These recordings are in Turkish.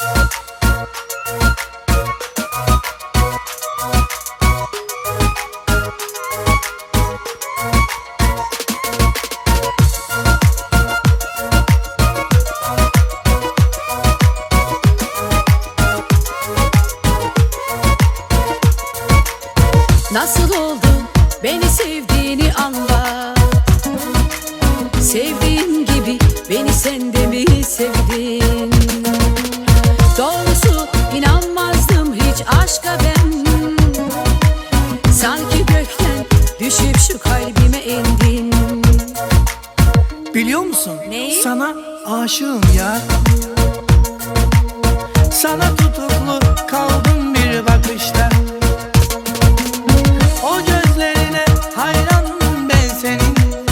Nasıl oldu beni sevdiğini anla. Sevdiğin gibi beni sen de mi sevdin? Doğrusu inanmazdım hiç aşka ben. Sanki gökten düşüp şu kalbime indin. Biliyor musun? Neyi? Sana aşığım ya. Sana tutuklu kaldım bir bakışta. O gözlerine hayranım ben senin.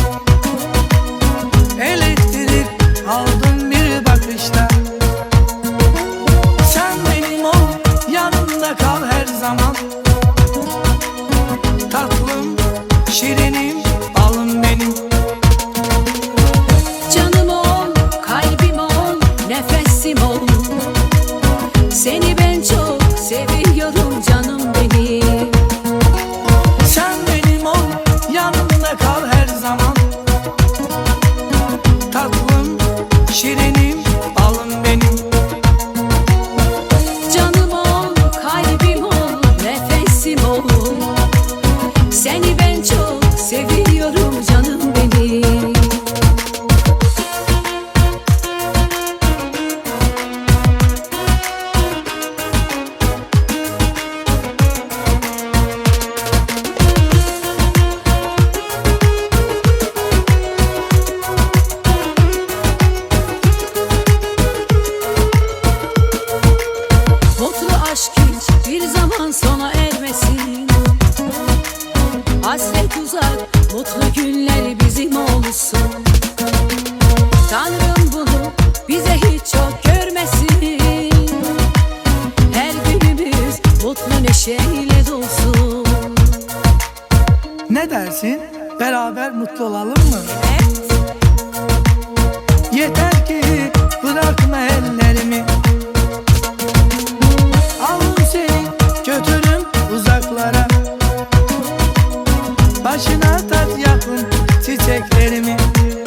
Elektrik aldım bir bakışta. Sen benim ol, yanımda kal her zaman. Tatlım, şirinim, balım benim. Canım ol, kalbim ol, nefesim ol. Seni ben çok seviyorum canım benim. Sen benim ol, yanımda kal her zaman. Tatlım, şirinim, balım benim. Canım ol, kalbim ol, nefesim ol. Seni ben çok seviyorum canım benim. Mutlu aşk hiç bir zaman sona ermesin. Hasret uzak, mutlu günler bizim olsun. Tanrım bunu bize hiç çok görmesin. Her günümüz mutlu neşeyle dolsun. Ne dersin? Beraber mutlu olalım mı? Evet. Yeter ki bırakma ellerimi. Alın seni götürüm uzaklara. Başına tat yakın çiçeklerimi.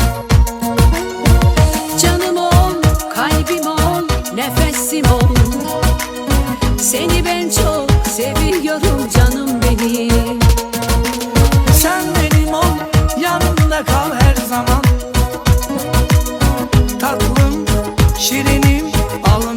Canım ol, kalbim ol, nefesim ol. Seni ben çok seviyorum canım benim. Sen benim ol, yanımda kal her zaman. Tatlım, şirinim, balım